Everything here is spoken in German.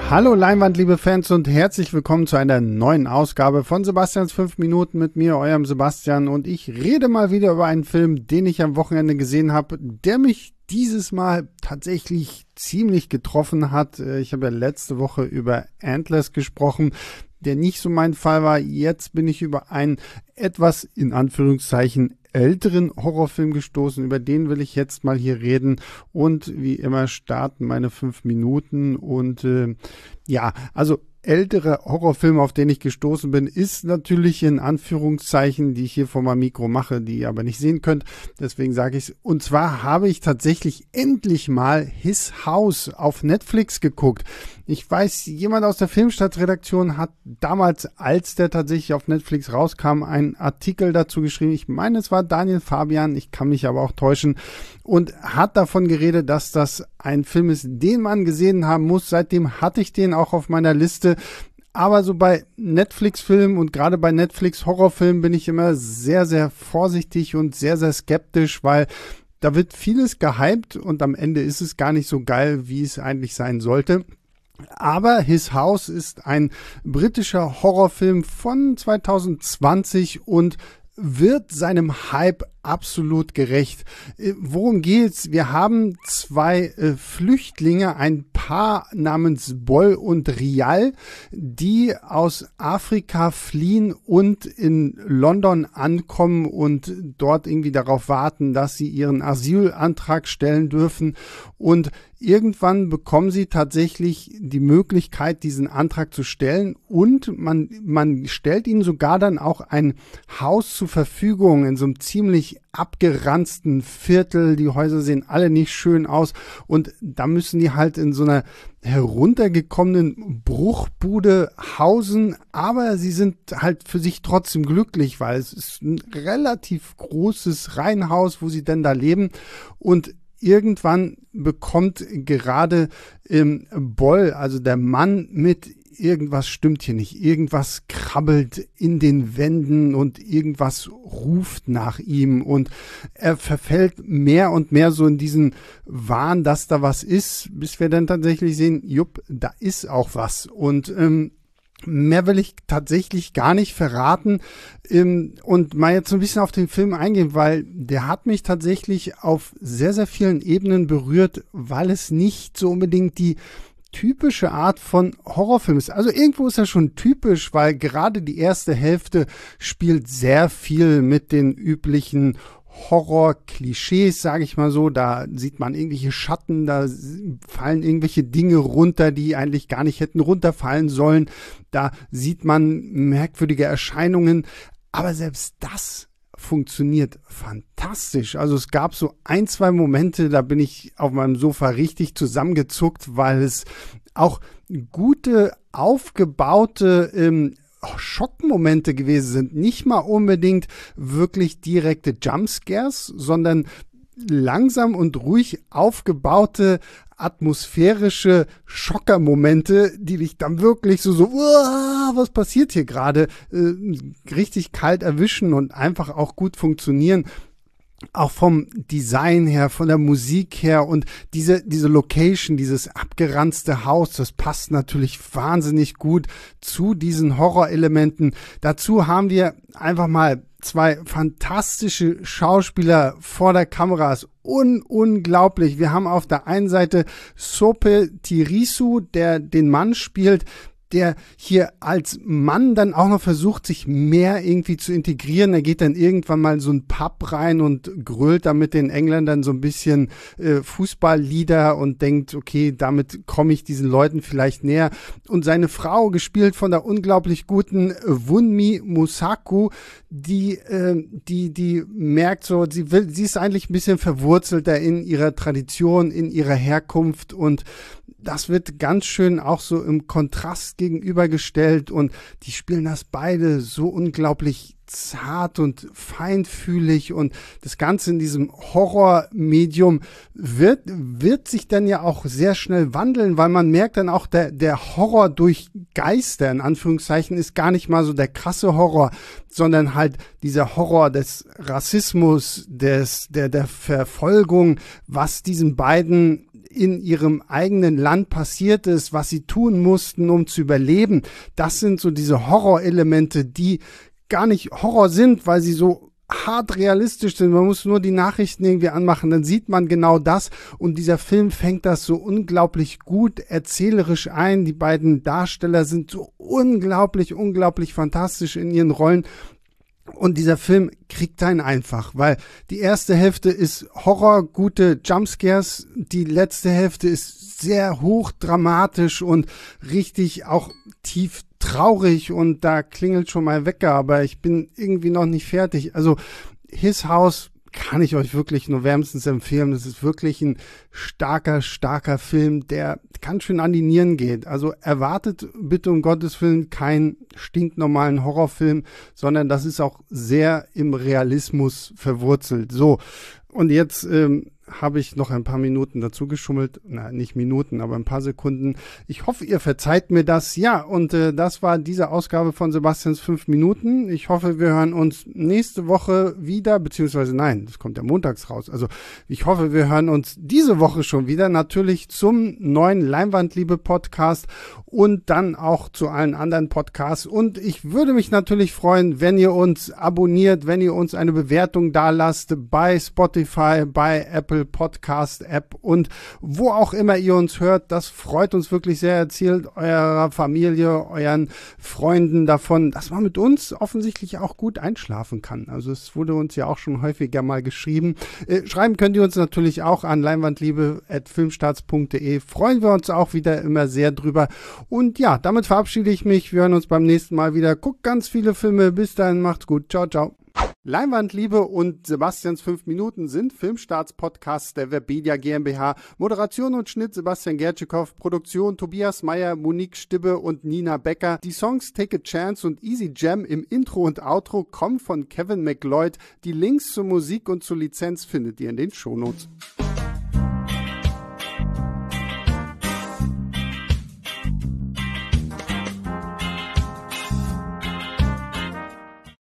Hallo Leinwand, liebe Fans, und herzlich willkommen zu einer neuen Ausgabe von Sebastians 5 Minuten mit mir, eurem Sebastian. Und ich rede mal wieder über einen Film, den ich am Wochenende gesehen habe, der mich dieses Mal tatsächlich ziemlich getroffen hat. Ich habe ja letzte Woche über Antlers gesprochen, der nicht so mein Fall war. Jetzt bin ich über einen etwas, in Anführungszeichen, älteren Horrorfilm gestoßen. Über den will ich jetzt mal hier reden. Und wie immer starten meine 5 Minuten. Und also ältere Horrorfilme, auf den ich gestoßen bin, ist natürlich in Anführungszeichen, die ich hier vor meinem Mikro mache, die ihr aber nicht sehen könnt. Deswegen sage ich es. Und zwar habe ich tatsächlich endlich mal His House auf Netflix geguckt. Ich weiß, jemand aus der Filmstadtredaktion hat damals, als der tatsächlich auf Netflix rauskam, einen Artikel dazu geschrieben. Ich meine, es war Daniel Fabian, ich kann mich aber auch täuschen, und hat davon geredet, dass das ein Film ist, den man gesehen haben muss. Seitdem hatte ich den auch auf meiner Liste. Aber so bei Netflix-Filmen und gerade bei Netflix-Horrorfilmen bin ich immer sehr, sehr vorsichtig und sehr, sehr skeptisch, weil da wird vieles gehypt und am Ende ist es gar nicht so geil, wie es eigentlich sein sollte. Aber His House ist ein britischer Horrorfilm von 2020 und wird seinem Hype absolut gerecht. Worum geht's? Wir haben zwei Flüchtlinge, ein Paar namens Boll und Rial, die aus Afrika fliehen und in London ankommen und dort irgendwie darauf warten, dass sie ihren Asylantrag stellen dürfen. Und irgendwann bekommen sie tatsächlich die Möglichkeit, diesen Antrag zu stellen, und man stellt ihnen sogar dann auch ein Haus zur Verfügung in so einem ziemlich abgeranzten Viertel. Die Häuser sehen alle nicht schön aus und da müssen die halt in so einer heruntergekommenen Bruchbude hausen, aber sie sind halt für sich trotzdem glücklich, weil es ist ein relativ großes Reihenhaus, wo sie denn da leben. Und irgendwann bekommt gerade Boll, also der Mann, mit, irgendwas stimmt hier nicht, irgendwas krabbelt in den Wänden und irgendwas ruft nach ihm, und er verfällt mehr und mehr so in diesen Wahn, dass da was ist, bis wir dann tatsächlich sehen, jupp, da ist auch was. Und mehr will ich tatsächlich gar nicht verraten und mal jetzt so ein bisschen auf den Film eingehen, weil der hat mich tatsächlich auf sehr, sehr vielen Ebenen berührt, weil es nicht so unbedingt die typische Art von Horrorfilm ist. Also irgendwo ist er schon typisch, weil gerade die erste Hälfte spielt sehr viel mit den üblichen Horror-Klischees, sage ich mal so. Da sieht man irgendwelche Schatten, da fallen irgendwelche Dinge runter, die eigentlich gar nicht hätten runterfallen sollen. Da sieht man merkwürdige Erscheinungen. Aber selbst das funktioniert fantastisch. Also es gab so 1-2 Momente, da bin ich auf meinem Sofa richtig zusammengezuckt, weil es auch gute, aufgebaute Schockmomente gewesen sind. Nicht mal unbedingt wirklich direkte Jumpscares, sondern langsam und ruhig aufgebaute atmosphärische Schockermomente, die dich dann wirklich so was passiert hier gerade, richtig kalt erwischen und einfach auch gut funktionieren. Auch vom Design her, von der Musik her, und diese Location, dieses abgeranzte Haus, das passt natürlich wahnsinnig gut zu diesen Horrorelementen. Dazu haben wir einfach mal zwei fantastische Schauspieler vor der Kamera. Ist unglaublich. Wir haben auf der einen Seite Sope Tirisu, der den Mann spielt, der hier als Mann dann auch noch versucht, sich mehr irgendwie zu integrieren. Er geht dann irgendwann mal in so einen Pub rein und grölt da mit den Engländern so ein bisschen Fußballlieder und denkt, okay, damit komme ich diesen Leuten vielleicht näher. Und seine Frau, gespielt von der unglaublich guten Wunmi Mosaku, die merkt so, sie ist eigentlich ein bisschen verwurzelter in ihrer Tradition, in ihrer Herkunft, und das wird ganz schön auch so im Kontrast gegenübergestellt, und die spielen das beide so unglaublich zart und feinfühlig, und das Ganze in diesem Horrormedium wird sich dann ja auch sehr schnell wandeln, weil man merkt dann auch, der Horror durch Geister, in Anführungszeichen, ist gar nicht mal so der krasse Horror, sondern halt dieser Horror des Rassismus, der Verfolgung, was diesen beiden in ihrem eigenen Land passiert ist, was sie tun mussten, um zu überleben. Das sind so diese Horrorelemente, die gar nicht Horror sind, weil sie so hart realistisch sind. Man muss nur die Nachrichten irgendwie anmachen, dann sieht man genau das. Und dieser Film fängt das so unglaublich gut erzählerisch ein. Die beiden Darsteller sind so unglaublich fantastisch in ihren Rollen. Und dieser Film kriegt einen einfach, weil die erste Hälfte ist Horror, gute Jumpscares, die letzte Hälfte ist sehr hochdramatisch und richtig auch tief traurig und da klingelt schon mal Wecker, aber ich bin irgendwie noch nicht fertig. Also His House kann ich euch wirklich nur wärmstens empfehlen. Das ist wirklich ein starker Film, der ganz schön an die Nieren geht. Also erwartet bitte um Gottes Willen keinen stinknormalen Horrorfilm, sondern das ist auch sehr im Realismus verwurzelt. So, und jetzt habe ich noch ein paar Minuten dazu geschummelt. Na, nicht Minuten, aber ein paar Sekunden. Ich hoffe, ihr verzeiht mir das. Ja, und das war diese Ausgabe von Sebastians 5 Minuten. Ich hoffe, wir hören uns nächste Woche wieder, beziehungsweise nein, das kommt ja montags raus. Also ich hoffe, wir hören uns diese Woche schon wieder, natürlich zum neuen Leinwandliebe-Podcast und dann auch zu allen anderen Podcasts. Und ich würde mich natürlich freuen, wenn ihr uns abonniert, wenn ihr uns eine Bewertung dalasst bei Spotify, bei Apple Podcast App und wo auch immer ihr uns hört. Das freut uns wirklich sehr. Erzählt eurer Familie, euren Freunden davon, dass man mit uns offensichtlich auch gut einschlafen kann. Also es wurde uns ja auch schon häufiger mal geschrieben. Schreiben könnt ihr uns natürlich auch an leinwandliebe@filmstarts.de. Freuen wir uns auch wieder immer sehr drüber. Und ja, damit verabschiede ich mich. Wir hören uns beim nächsten Mal wieder. Guckt ganz viele Filme. Bis dahin, macht's gut. Ciao, ciao. Leinwandliebe und Sebastians 5 Minuten sind Filmstarts-Podcasts der Webedia GmbH. Moderation und Schnitt Sebastian Gertschikow, Produktion Tobias Meyer, Monique Stibbe und Nina Becker. Die Songs Take a Chance und Easy Jam im Intro und Outro kommen von Kevin MacLeod. Die Links zur Musik und zur Lizenz findet ihr in den Shownotes.